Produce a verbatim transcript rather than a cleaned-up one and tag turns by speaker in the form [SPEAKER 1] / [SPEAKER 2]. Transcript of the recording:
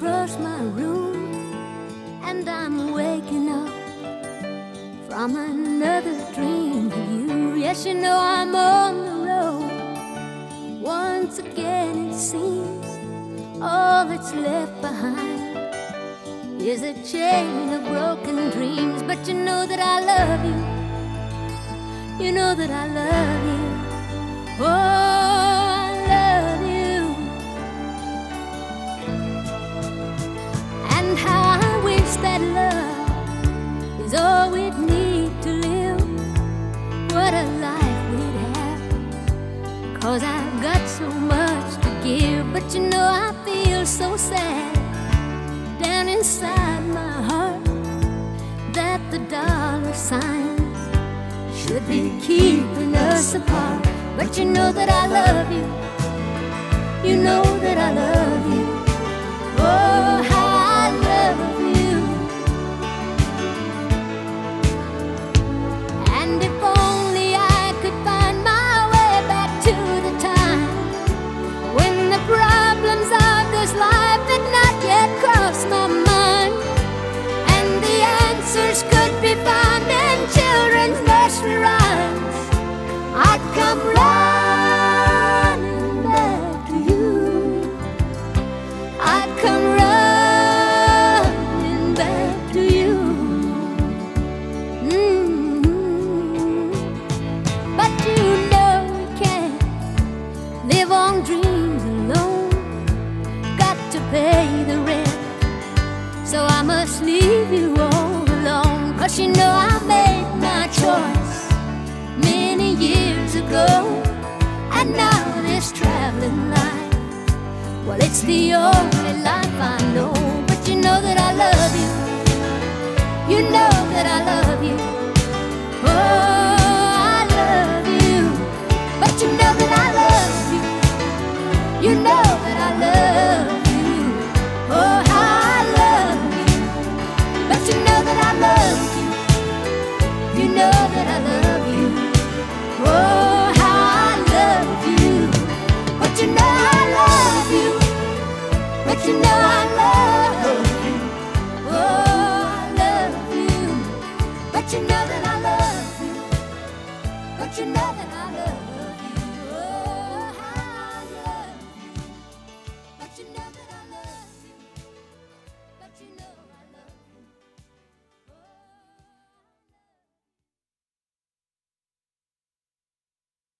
[SPEAKER 1] across my room, and I'm waking up from another dream of you. Yes, you know I'm on the road. Once again it seems all that's left behind is a chain of broken dreams. But you know that I love you. You know that I love you. Oh, I love you. And how I wish that love is all we'd need to live. What a life we'd have, 'cause I've got so much to give. But you know I feel so sad down inside my heart that the dollar signs should be keeping us apart. But you know that I love you. You know that I love you. Oh, how I love you. And if only I could find my way back to the time when the problems of this life had not yet crossed my mind, and the answers could be found in children's nursery rhymes, I'd come running back to you. I'd come running back to you. Mm-hmm. But you know we can't live on dreams alone. Got to pay the rent, so I must leave you all alone. 'Cause you know I made my choice many years ago, and now this traveling life, well, it's the only life I know. But you know that I love you. You know that I love you. Oh, I love you. But you know that I love you. You know that I love you. Oh, how I love you. But you know that I love you. You know that I love you. Oh, how I love you. But you know I love you. But you know I love you. Oh, I love you. But you know that I love you. But you know that I love you.